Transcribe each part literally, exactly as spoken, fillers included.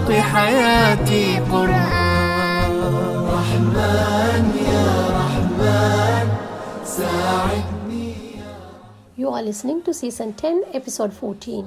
واسق حياتي قرآن. رحمن يا رحمن ساعدني. You are listening to Season ten, Episode fourteen.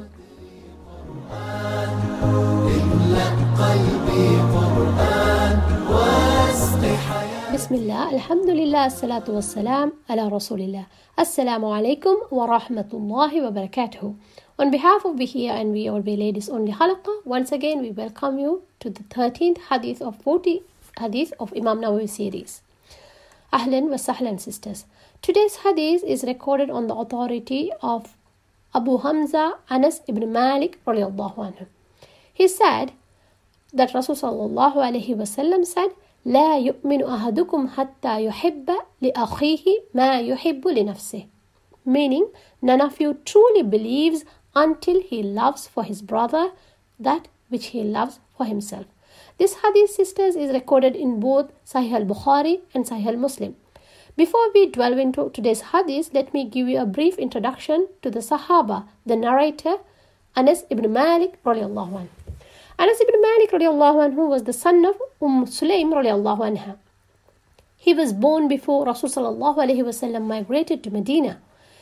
Bismillah, Alhamdulillah, Assalatu Wassalam, Ala Rasulillah. Assalamu alaikum wa rahmatullahi wa barakatuhu. On behalf of Bihia and We All Be Ladies Only Halaqah, once again we welcome you to the thirteenth hadith of forty hadith of Imam Nawawi series. Ahlan wa sahlan, sisters. Today's hadith is recorded on the authority of Abu Hamza Anas ibn Malik radiallahu anhu. He said that Rasul sallallahu alayhi wa sallam said, لا يؤمن أحدكم حتى يحب لأخيه ما يحب لنفسه. Meaning, none of you truly believes until he loves for his brother that which he loves for himself. This hadith, sisters, is recorded in both Sahih al-Bukhari and Sahih al-Muslim. Before we delve into today's hadith, let me give you a brief introduction to the Sahaba, the narrator, Anas ibn Malik radiallahu anhu. Anas ibn Malik radiallahu anhu was the son of Umm Sulaym radiallahu anha. He was born before Rasul sallallahu alayhi wasallam migrated to Medina.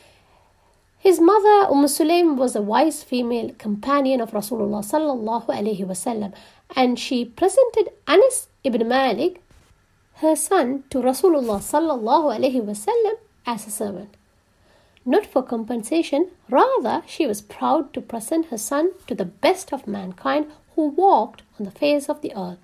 His mother Umm Sulaym was a wise female companion of Rasulullah sallallahu alayhi wasallam, and she presented Anas ibn Malik, her son, to Rasulullah sallallahu alayhi wasallam as a servant. Not for compensation, rather she was proud to present her son to the best of mankind who walked on the face of the earth.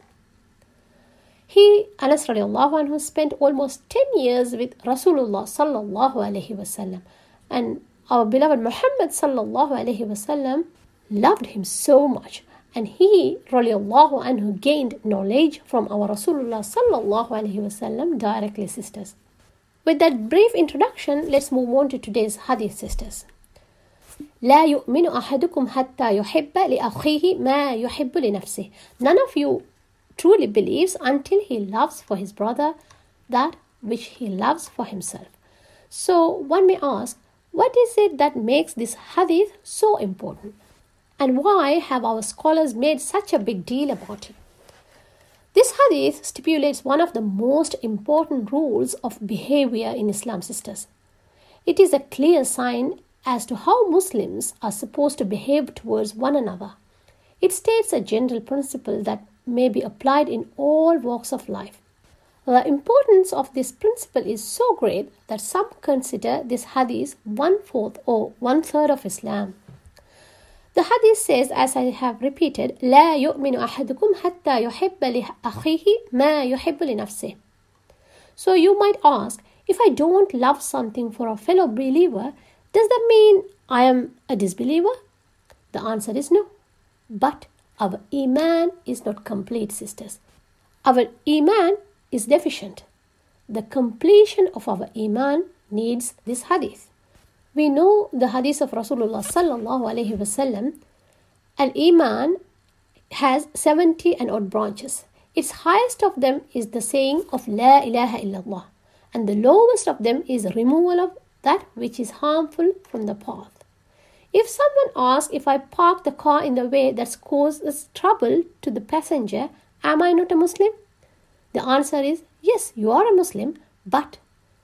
He, Anas radiallahu anhu, spent almost ten years with Rasulullah sallallahu alayhi wasallam, and our beloved Muhammad sallallahu alayhi wasallam loved him so much, and he radiallahu anhu gained knowledge from our Rasulullah sallallahu alayhi wasallam directly, sisters. With that brief introduction, let's move on to today's hadith, sisters. لا يؤمن أحدكم حتى يحب لأخيه ما يحب لنفسه. None of you truly believes until he loves for his brother that which he loves for himself. So one may ask, what is it that makes this hadith so important? And why have our scholars made such a big deal about it? This hadith stipulates one of the most important rules of behavior in Islam, sisters. It is a clear sign as to how Muslims are supposed to behave towards one another. It states a general principle that may be applied in all walks of life. The importance of this principle is so great that some consider this hadith one-fourth or one-third of Islam. The hadith says, as I have repeated, لا يؤمن أحدكم حتى يحب لأخيه ما يحب لنفسه. So you might ask, if I don't love something for a fellow believer, does that mean I am a disbeliever? The answer is no. But our Iman is not complete, sisters. Our Iman is deficient. The completion of our Iman needs this hadith. We know the hadith of Rasulullah sallallahu alayhi wasallam. Al-Iman has seventy and odd branches. Its highest of them is the saying of La ilaha illallah, and the lowest of them is removal of that which is harmful from the path. If someone asks, if I park the car in the way that causes trouble to the passenger, am I not a Muslim? The answer is, yes, you are a Muslim, but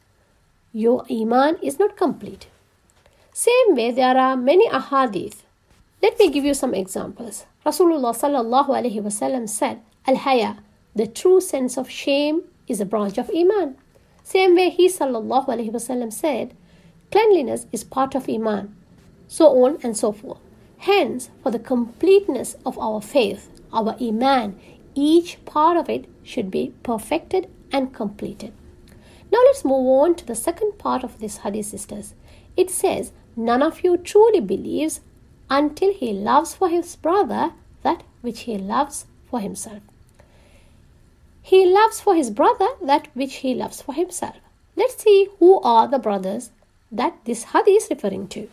your Iman is not complete. Same way, there are many ahadith. Let me give you some examples. Rasulullah sallallahu alayhi wasallam said, Al-Haya, the true sense of shame, is a branch of Iman. Same way, he sallallahu alayhi wasallam said, cleanliness is part of Iman, so on and so forth. Hence, for the completeness of our faith, our Iman, each part of it should be perfected and completed. Now let's move on to the second part of this hadith, sisters. It says, none of you truly believes until he loves for his brother that which he loves for himself. He loves for his brother that which he loves for himself. Let's see who are the brothers that this hadith is referring to.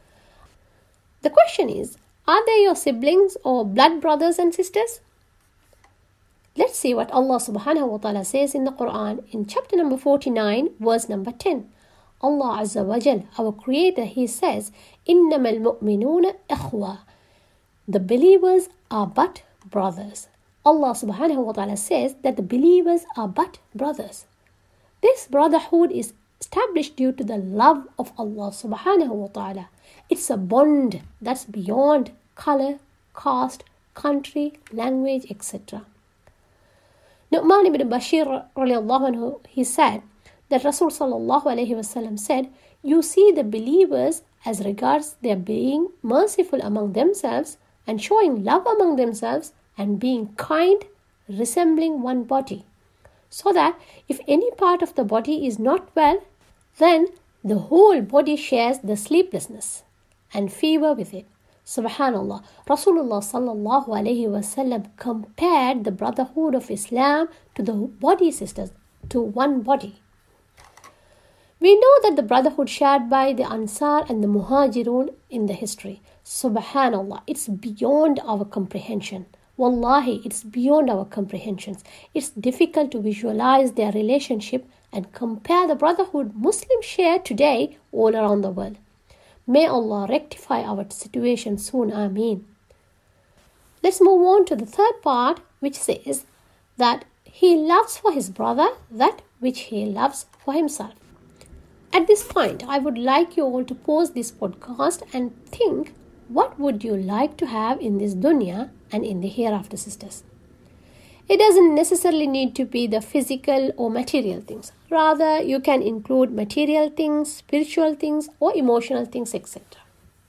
The question is, are they your siblings or blood brothers and sisters? Let's see what Allah subhanahu wa ta'ala says in the Quran in chapter number forty-nine, verse number ten. Allah Azza wa Jal, our Creator, He says, إِنَّمَا الْمُؤْمِنُونَ إِخْوَةً. The believers are but brothers. Allah subhanahu wa ta'ala says that the believers are but brothers. This brotherhood is established due to the love of Allah subhanahu wa ta'ala. It's a bond that's beyond color, caste, country, language, et cetera. Nu'man ibn Bashir radiallahu anhu, he said that Rasul sallallahu alayhi wasallam said, you see the believers as regards their being merciful among themselves and showing love among themselves and being kind, resembling one body, so that if any part of the body is not well, then the whole body shares the sleeplessness and fever with it. Subhanallah, Rasulullah sallallahu alayhi wasallam compared the brotherhood of Islam to the body sisters, to one body. We know that the brotherhood shared by the Ansar and the Muhajirun in the history. Subhanallah, it's beyond our comprehension. Wallahi, it's beyond our comprehensions. It's difficult to visualize their relationship and compare the brotherhood Muslims share today all around the world. May Allah rectify our situation soon. Ameen. Let's move on to the third part, which says that he loves for his brother that which he loves for himself. At this point, I would like you all to pause this podcast and think, what would you like to have in this dunya and in the hereafter, sisters? It doesn't necessarily need to be the physical or material things. Rather, you can include material things, spiritual things, or emotional things, et cetera.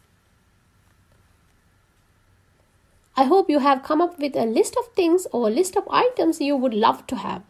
I hope you have come up with a list of things or a list of items you would love to have.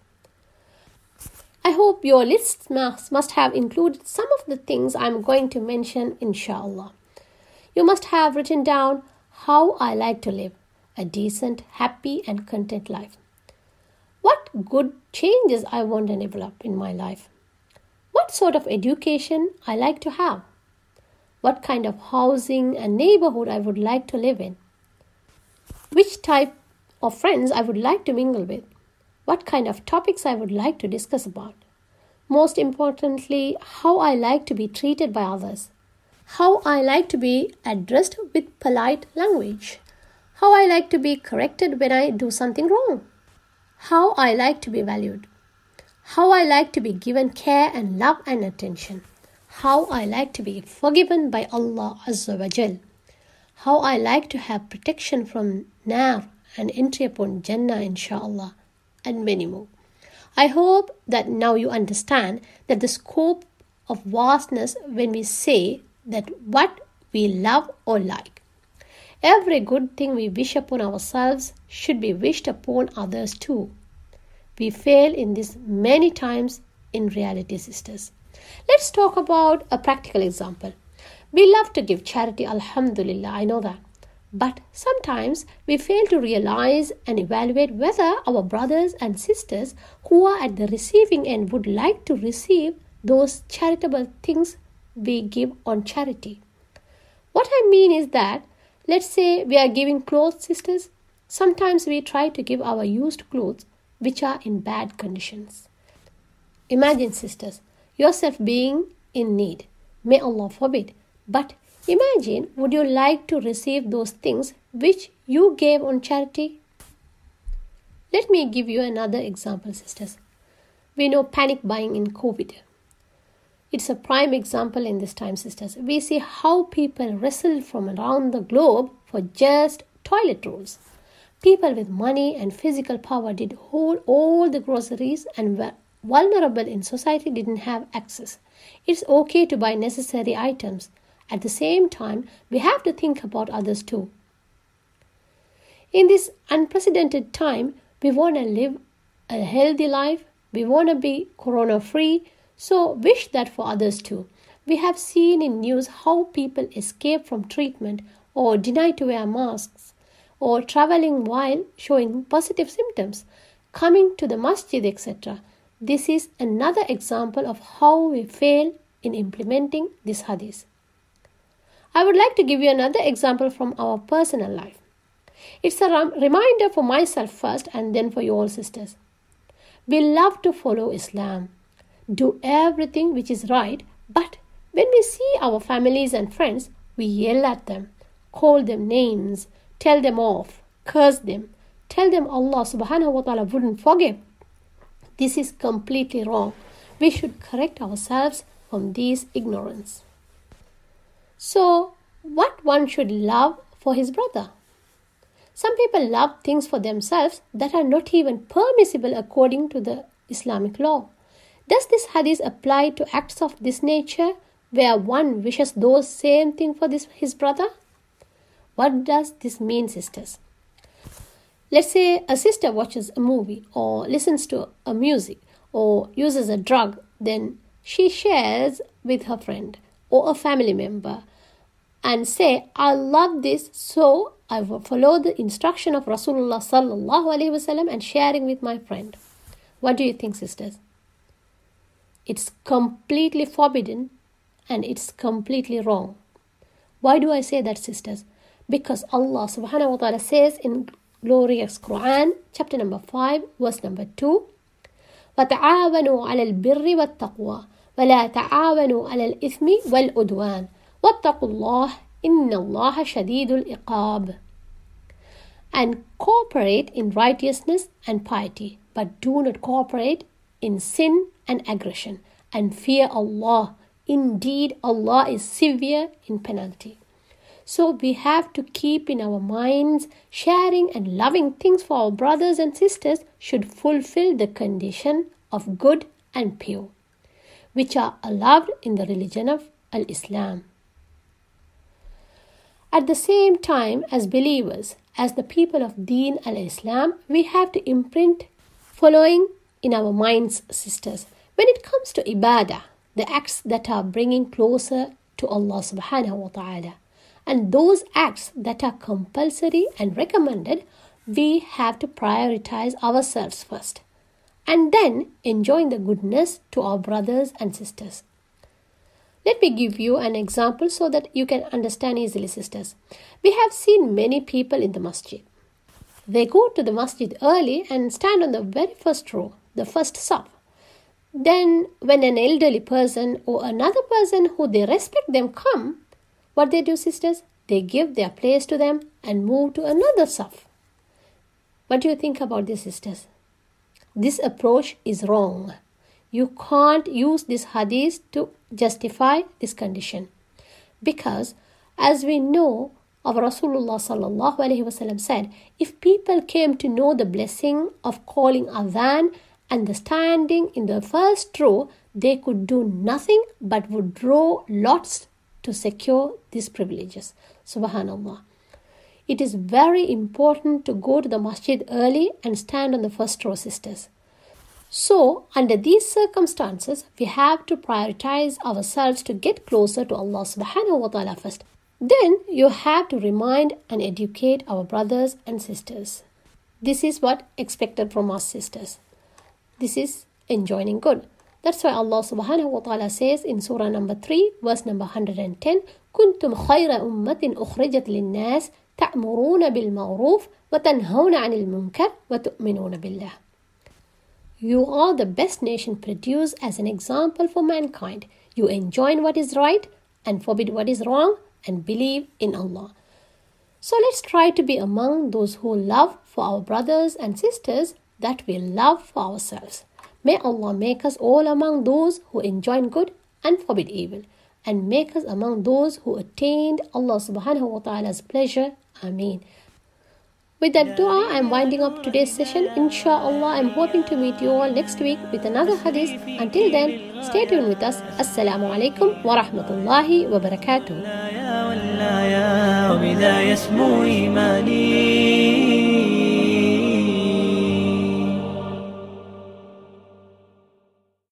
I hope your list must have included some of the things I'm going to mention, inshallah. You must have written down how I like to live a decent, happy, and content life. What good changes I want to develop in my life. What sort of education I like to have. What kind of housing and neighborhood I would like to live in. Which type of friends I would like to mingle with. What kind of topics I would like to discuss about. Most importantly, how I like to be treated by others. How I like to be addressed with polite language. How I like to be corrected when I do something wrong. How I like to be valued. How I like to be given care and love and attention. How I like to be forgiven by Allah Azza wa Jal. How I like to have protection from nar and entry upon Jannah, inshallah, and many more. I hope that now you understand that the scope of vastness when we say that what we love or like. Every good thing we wish upon ourselves should be wished upon others too. We fail in this many times in reality, sisters. Let's talk about a practical example. We love to give charity, alhamdulillah, I know that. But sometimes we fail to realize and evaluate whether our brothers and sisters who are at the receiving end would like to receive those charitable things we give on charity. What I mean is that, let's say we are giving clothes, sisters. Sometimes we try to give our used clothes which are in bad conditions. Imagine, sisters, yourself being in need. May Allah forbid. But imagine, would you like to receive those things which you gave on charity? Let me give you another example, sisters. We know panic buying in COVID. It's a prime example in this time, sisters. We see how people wrestle from around the globe for just toilet rolls. People with money and physical power did hold all the groceries and were vulnerable in society didn't have access. It's okay to buy necessary items. At the same time, we have to think about others too. In this unprecedented time, we want to live a healthy life. We want to be corona-free. So wish that for others too. We have seen in news how people escape from treatment or deny to wear masks or traveling while showing positive symptoms, coming to the masjid, et cetera. This is another example of how we fail in implementing this hadith. I would like to give you another example from our personal life. It's a rem- reminder for myself first and then for you all, sisters. We love to follow Islam, do everything which is right, but when we see our families and friends, we yell at them, call them names, tell them off, curse them, tell them Allah subhanahu wa ta'ala wouldn't forgive. This is completely wrong. We should correct ourselves from this ignorance. So, what one should love for his brother? Some people love things for themselves that are not even permissible according to the Islamic law. Does this hadith apply to acts of this nature where one wishes those same thing for this, his brother? What does this mean, sisters? Let's say a sister watches a movie or listens to a music or uses a drug, then she shares with her friend or a family member and say, I love this, so I will follow the instruction of Rasulullah sallallahu alaihi wasallam and sharing with my friend. What do you think, sisters? It's completely forbidden and it's completely wrong. Why do I say that, sisters? Because Allah subhanahu wa ta'ala says in glorious Quran, chapter number five, verse number two, وَتَعَاوَنُوا عَلَى الْبِرِّ وَالتَّقْوَى وَلَا تَعَاوَنُوا عَلَى الْإِثْمِ وَالْعُدْوَانِ وَاتَّقُوا اللَّهَ إِنَّ اللَّهَ شَدِيدُ الْعِقَابِ. And cooperate in righteousness and piety, but do not cooperate in sin and aggression, and fear Allah. Indeed, Allah is severe in penalty. So we have to keep in our minds sharing and loving things for our brothers and sisters should fulfill the condition of good and pure, which are allowed in the religion of Al-Islam. At the same time, as believers, as the people of Deen al-Islam, we have to imprint following in our minds, sisters. When it comes to ibadah, the acts that are bringing closer to Allah subhanahu wa ta'ala, and those acts that are compulsory and recommended, we have to prioritize ourselves first, and then enjoying the goodness to our brothers and sisters. Let me give you an example so that you can understand easily, sisters. We have seen many people in the masjid. They go to the masjid early and stand on the very first row, the first saf. Then when an elderly person or another person who they respect them come, what they do, sisters? They give their place to them and move to another saf. What do you think about this, sisters? This approach is wrong. You can't use this hadith to justify this condition. Because as we know, our Rasulullah sallallahu alaihi wasallam said, if people came to know the blessing of calling adhan and the standing in the first row, they could do nothing but would draw lots to secure these privileges. Subhanallah. It is very important to go to the masjid early and stand on the first row, sisters. So, under these circumstances, we have to prioritize ourselves to get closer to Allah subhanahu wa ta'ala first. Then you have to remind and educate our brothers and sisters. This is what expected from us, sisters. This is enjoining good. That's why Allah subhanahu wa ta'ala says in surah number three, verse number one hundred ten, كُنْتُمْ خَيْرَ أُمَّةٍ أُخْرِجَتْ لِلنَّاسِ تَأْمُرُونَ بِالْمَعْرُوفِ وَتَنْهَوْنَ عَنِ الْمُنْكَرِ وَتُؤْمِنُونَ بِاللَّهِ. You are the best nation produced as an example for mankind. You enjoin what is right and forbid what is wrong and believe in Allah. So let's try to be among those who love for our brothers and sisters that we love for ourselves. May Allah make us all among those who enjoin good and forbid evil, and make us among those who attained Allah subhanahu wa ta'ala's pleasure. Ameen. With that dua, I am winding up today's session. Insha'Allah, I am hoping to meet you all next week with another hadith. Until then, stay tuned with us. Assalamu alaikum wa rahmatullahi wa barakatuh.